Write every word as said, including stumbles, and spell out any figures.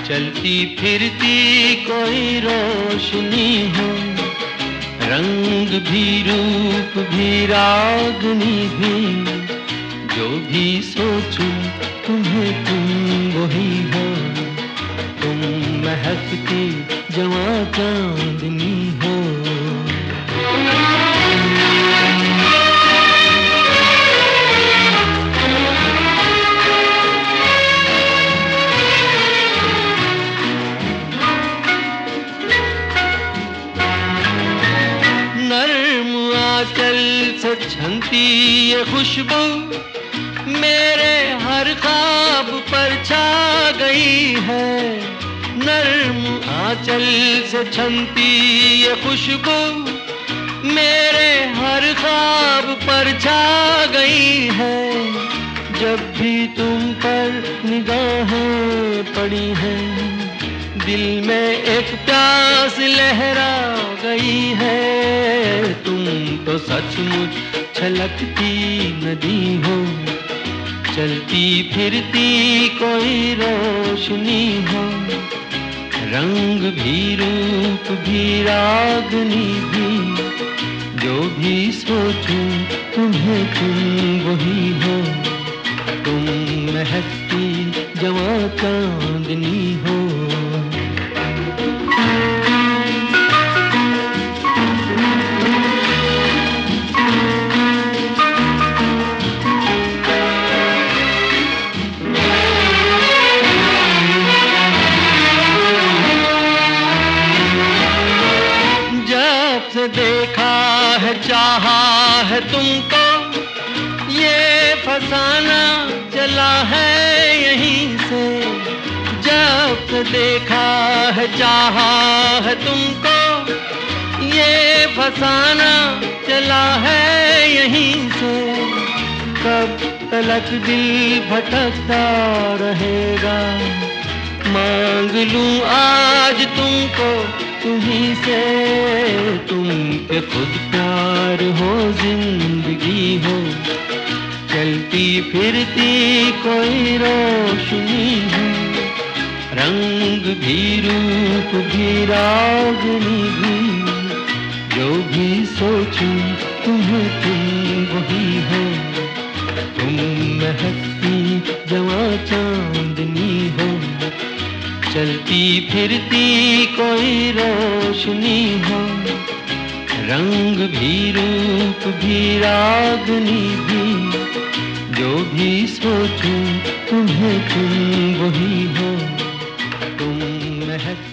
चलती फिरती कोई रोशनी हो, रंग भी रूप भी रागनी भी, जो भी सोचूं तुम्हें तुम वही हो। तुम महकती जवां चांदनी हो। नर्म आंचल से छनती ये खुशबू मेरे हर ख्वाब पर छा गई है। नर्म आंचल से छनती ये खुशबू मेरे हर ख्वाब पर छा गई है। जब भी तुम पर निगाहें पड़ी हैं, दिल में एक प्यास लहरा गई है। तुम तो सचमुच छलकती नदी हो, चलती फिरती कोई रोशनी हो, रंग भी रूप भी रागनी भी, जो भी सोचूं तुम्हें तुम वही हो। तुम महकती जवां चांदनी हो। जब से देखा है चाहा है तुमको, ये फसाना चला है यहीं से। जब से देखा है चाहा है तुमको, ये फसाना चला है यहीं से। कब तलक दिल भटकता रहेगा, मांग लूं आज तुमको तुम्हीं से। तुम पे खुद प्यार हो जिंदगी हो, चलती फिरती कोई रोशनी हो, रंग भी रूप भी रागनी भी, जो भी सोचूं तुम्हें तुम वही हो। तुम महकती जवां चांदनी हो, चलती फिरती कोई रोशनी हो, रंग भी रूप भी रागनी भी, जो भी सोचूं तुम्हें तुम वही हो। तुम महक